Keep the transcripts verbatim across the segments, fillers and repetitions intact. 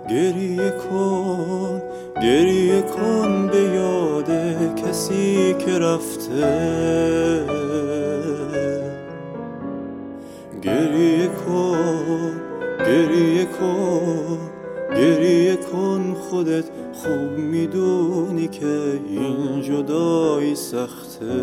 گریه کن گریه کن به یاد کسی که رفته، گریه کن گریه کن گریه کن، خودت خوب میدونی که این جدایی سخته.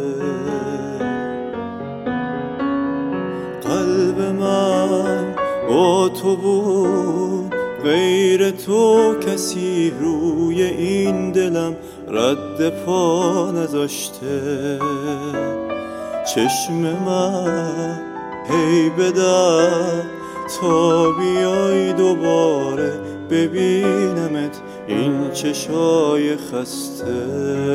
قلب من با تو بود، غیر تو کسی روی این دلم رد پا نذاشته. چشم من هی بدر تا بیای دوباره ببینمت این چشای خسته.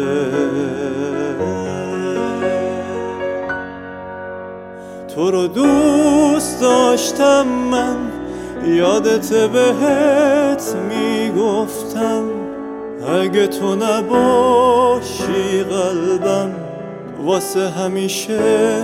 تو رو دوست داشتم من، یادت بهت میگفتم، اگه تو نباشی قلبم واسه همیشه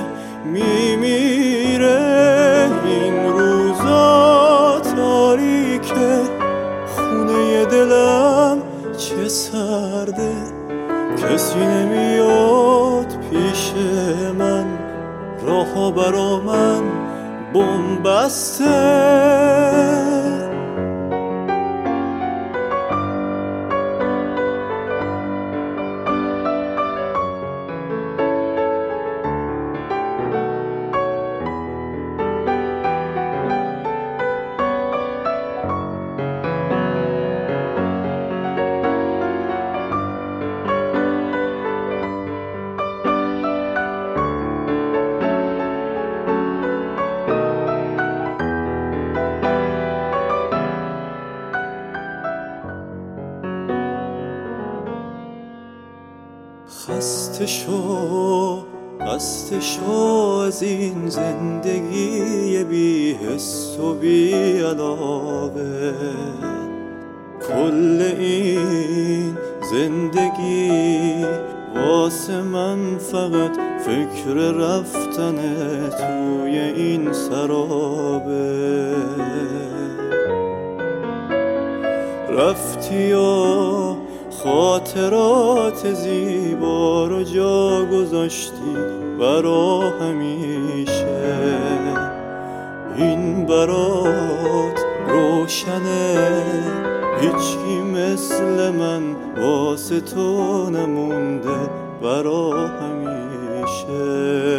میمیره. این روزا تاریکه، خونه دلم چه سرده، کسی نمیاد پیش من، راهو برا من بم بسته. خسته شو خسته شو از این زندگی بی حس و بی علاقه. کل این زندگی واسه من فقط فکر رفتن توی این سرابه. رفتی و خاطرات زیبا رو جا گذاشتی برا همیشه. این برات روشنه، هیچی مثل من واسه تو نمونده برا همیشه.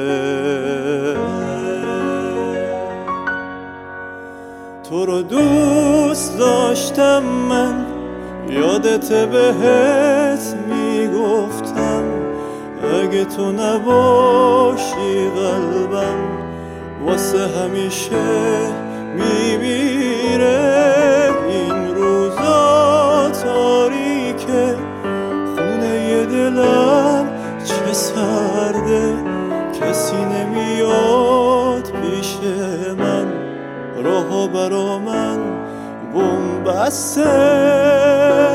تو رو دوست داشتم من، یادت بهت میگفتم، اگه تو نباشی قلبم واسه همیشه میمیره. این روزا تاریکه، خونه دلم چه سرده، کسی نمیاد پیش من، راهو برا من بم بسته.